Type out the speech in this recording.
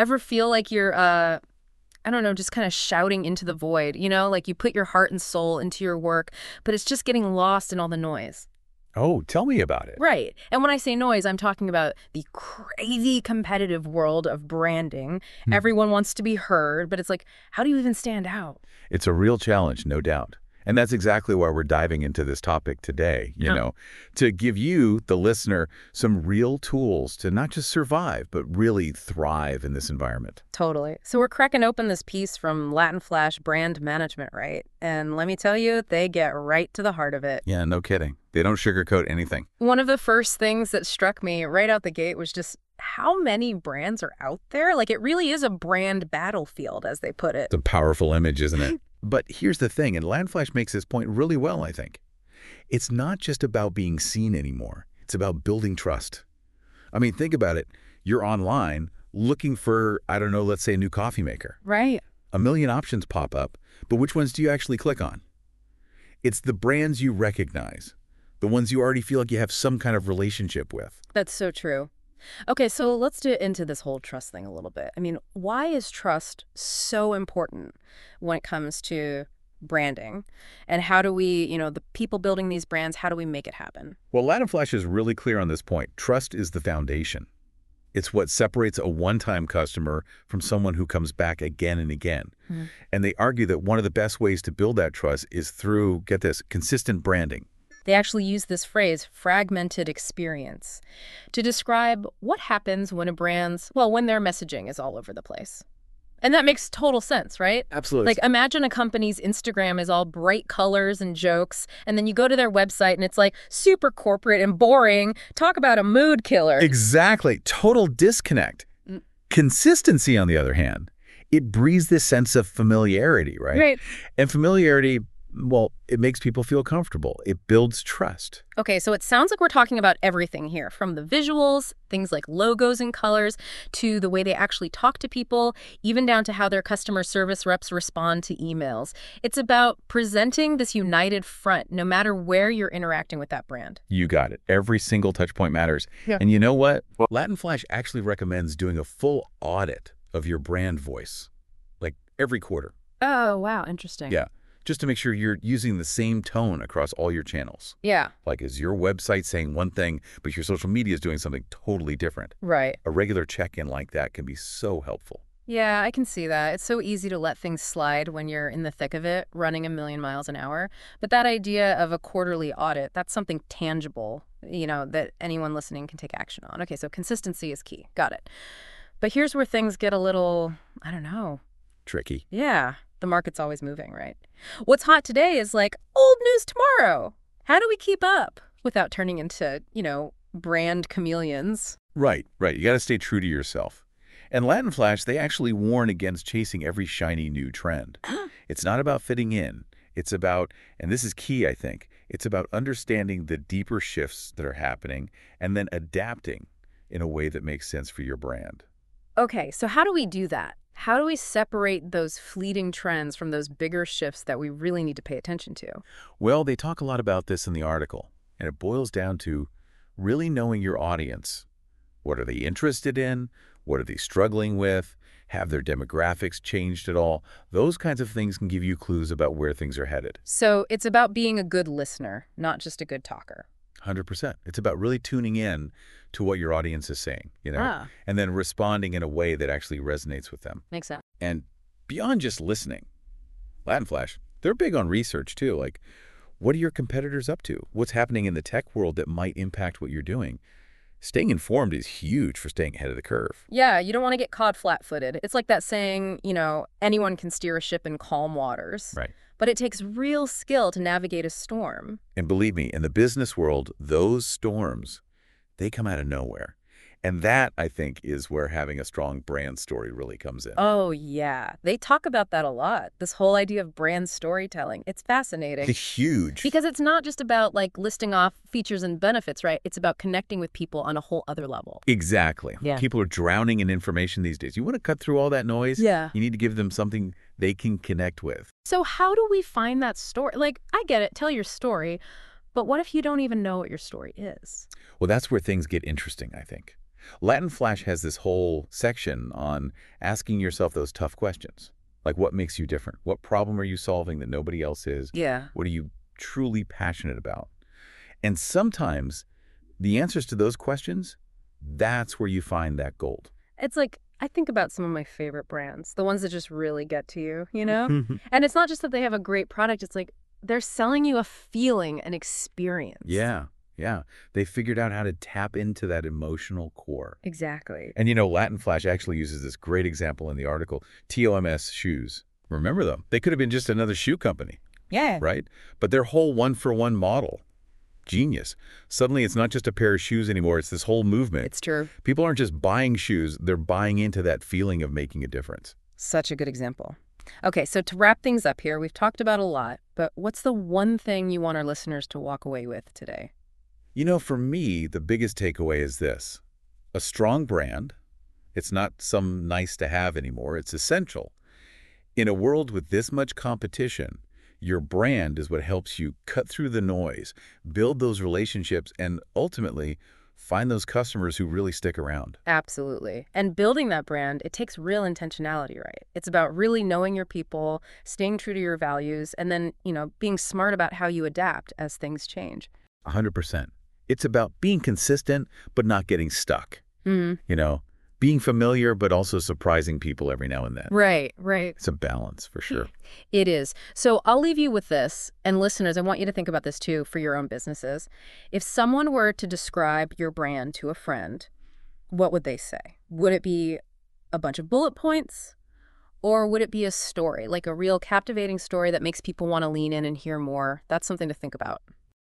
Ever feel like you're, I don't know, just kind of shouting into the void, like you put your heart and soul into your work, but it's just getting lost in all the noise? Oh, tell me about it. Right. And when I say noise, I'm talking about the crazy competitive world of branding. Hmm. Everyone wants to be heard, but it's like, how do you even stand out? It's a real challenge, no doubt. And that's exactly why we're diving into this topic today, Yeah. to give you, the listener, some real tools to not just survive, but really thrive in this environment. Totally. So we're cracking open this piece from Latin Flash Brand Management, right? And let me tell you, they get right to the heart of it. Yeah, no kidding. They don't sugarcoat anything. One of the first things that struck me right out the gate was just how many brands are out there. Like, it really is a brand battlefield, as they put it. It's a powerful image, isn't it? But here's the thing, and Landflash makes this point really well, I think. It's not just about being seen anymore. It's about building trust. I mean, think about it. You're online looking for, I don't know, let's say a new coffee maker. Right. A million options pop up, but which ones do you actually click on? It's the brands you recognize, the ones you already feel like you have some kind of relationship with. That's so true. Okay, so let's get into this whole trust thing a little bit. I mean, why is trust so important when it comes to branding? And how do we, the people building these brands, how do we make it happen? Well, Latinflash is really clear on this point. Trust is the foundation. It's what separates a one-time customer from someone who comes back again and again. Mhm. And they argue that one of the best ways to build that trust is through, get this, consistent branding. They actually use this phrase, fragmented experience, to describe what happens when when their messaging is all over the place. And that makes total sense, right? Absolutely. Like, imagine a company's Instagram is all bright colors and jokes, and then you go to their website and it's like super corporate and boring. Talk about a mood killer. Exactly. Total disconnect. Mm. Consistency, on the other hand, it breeds this sense of familiarity, right? Right. And familiarity, well, it makes people feel comfortable. It builds trust. Okay, so it sounds like we're talking about everything here, from the visuals, things like logos and colors, to the way they actually talk to people, even down to how their customer service reps respond to emails. It's about presenting this united front, no matter where you're interacting with that brand. You got it. Every single touch point matters. Yeah. And you know what? Latinflash actually recommends doing a full audit of your brand voice, like every quarter. Oh, wow, interesting. Yeah. Just to make sure you're using the same tone across all your channels. Yeah, Like, is your website saying one thing, but your social media is doing something totally different? right. A regular check-in like that can be so helpful. Yeah, I can see that. It's so easy to let things slide when you're in the thick of it, running a million miles an hour. But that idea of a quarterly audit, that's something tangible, that anyone listening can take action on. Okay, so consistency is key. Got it. But here's where things get a little, I don't know. Tricky. Yeah, the market's always moving, right? What's hot today is like old news tomorrow. How do we keep up without turning into, brand chameleons? Right. You got to stay true to yourself. And Latinflash, they actually warn against chasing every shiny new trend. It's not about fitting in. It's about, and this is key, I think, it's about understanding the deeper shifts that are happening and then adapting in a way that makes sense for your brand. Okay, so how do we do that? How do we separate those fleeting trends from those bigger shifts that we really need to pay attention to? Well, they talk a lot about this in the article, and it boils down to really knowing your audience. What are they interested in? What are they struggling with? Have their demographics changed at all? Those kinds of things can give you clues about where things are headed. So it's about being a good listener, not just a good talker. 100%. It's about really tuning in to what your audience is saying, and then responding in a way that actually resonates with them. Makes sense. And beyond just listening, Latinflash, they're big on research too. Like, what are your competitors up to? What's happening in the tech world that might impact what you're doing? Staying informed is huge for staying ahead of the curve. Yeah, you don't want to get caught flat-footed. It's like that saying, anyone can steer a ship in calm waters. Right. But it takes real skill to navigate a storm. And believe me, in the business world, those storms, they come out of nowhere. And that, I think, is where having a strong brand story really comes in. Oh, yeah. They talk about that a lot, this whole idea of brand storytelling. It's fascinating. Huge. Because it's not just about, listing off features and benefits, right? It's about connecting with people on a whole other level. Exactly. Yeah. People are drowning in information these days. You want to cut through all that noise? Yeah. You need to give them something they can connect with. So how do we find that story? I get it, tell your story, but what if you don't even know what your story is? Well, that's where things get interesting, I think. Latin Flash has this whole section on asking yourself those tough questions. Like, what makes you different? What problem are you solving that nobody else is? Yeah. What are you truly passionate about? And sometimes the answers to those questions, that's where you find that gold. It's like, I think about some of my favorite brands, the ones that just really get to you, you know? And it's not just that they have a great product, it's like they're selling you a feeling, an experience. Yeah, yeah. They figured out how to tap into that emotional core. Exactly. And Latin Flash actually uses this great example in the article, TOMS shoes. Remember them? They could have been just another shoe company, Yeah. right? But their whole one-for-one model, genius. Suddenly it's not just a pair of shoes anymore, it's this whole movement. It's true. People aren't just buying shoes, they're buying into that feeling of making a difference. Such a good example. Okay, so to wrap things up here, we've talked about a lot, but what's the one thing you want our listeners to walk away with today? For me, the biggest takeaway is this. A strong brand, it's not some nice to have anymore, it's essential. In a world with this much competition, your brand is what helps you cut through the noise, build those relationships, and ultimately find those customers who really stick around. Absolutely. And building that brand, it takes real intentionality, right? It's about really knowing your people, staying true to your values, and then, being smart about how you adapt as things change. 100%. It's about being consistent, but not getting stuck. Mm. Being familiar, but also surprising people every now and then. Right. It's a balance, for sure. It is. So I'll leave you with this. And listeners, I want you to think about this too for your own businesses. If someone were to describe your brand to a friend, what would they say? Would it be a bunch of bullet points? Or would it be a story, like a real captivating story that makes people want to lean in and hear more? That's something to think about.